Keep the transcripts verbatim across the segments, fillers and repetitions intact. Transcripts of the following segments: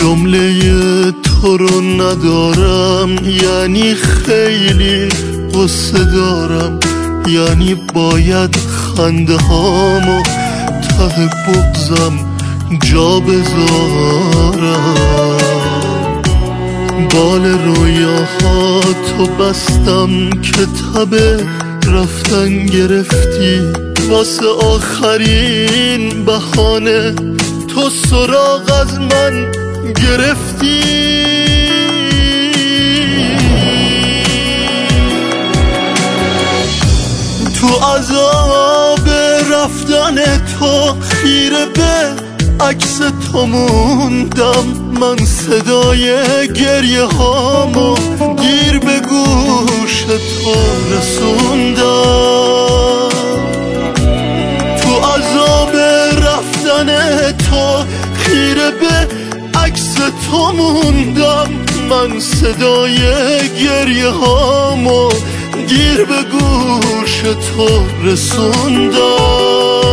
جمله تو رو ندارم یعنی خیلی قصه دارم، یعنی باید خنده هامو ته بغزم جا بذارم. بال رویاها تو بستم که تب رفتن گرفتی، واسه آخرین بهانه تو سراغ از من گرفتی. تو عذاب رفتن تو خیره به عکس تو موندم، من صدای گریه هامو دیر به گوش تو رسوندم. تو عذاب رفتن تو خیره به عکس تو موندم، من صدای گریه هامو دیر به گوش تو رسوندم.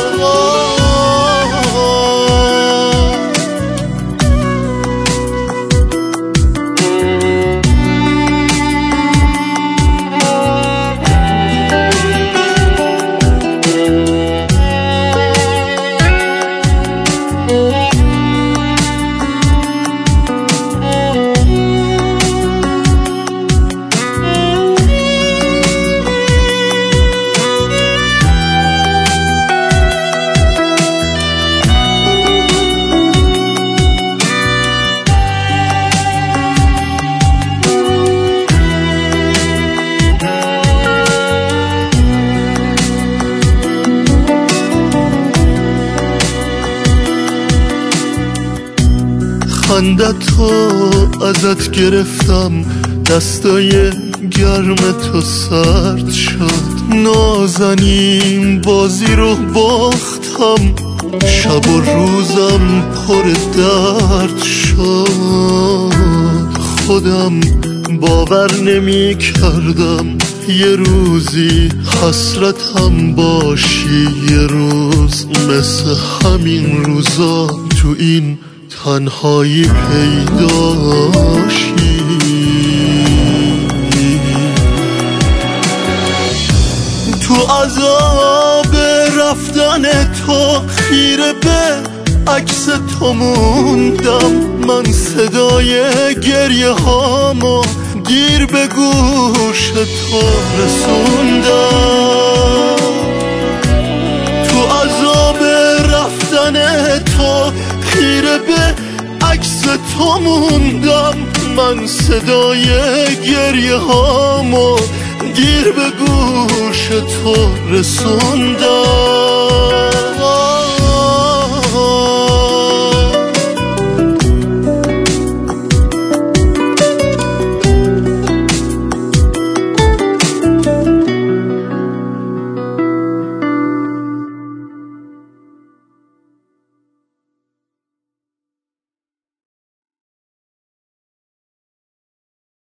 خندتو ازت گرفتم، دستای گرم تو سرد شد، نازنین بازی رو باختم، شب و روزم پر درد شد. خودم باور نمی کردم یه روزی حسرتم باشی، یه روز مثل همین روزا تو این تنهایی پیداشی. تو عذاب رفتن تو خیره به عکس تو موندم، من صدای گریه هامو دیر به گوش تو رسوندم. تو عذاب رفتن تو خیره به عکس تو موندم، من صدای گریه هامو دیر به گوش تو رسوندم.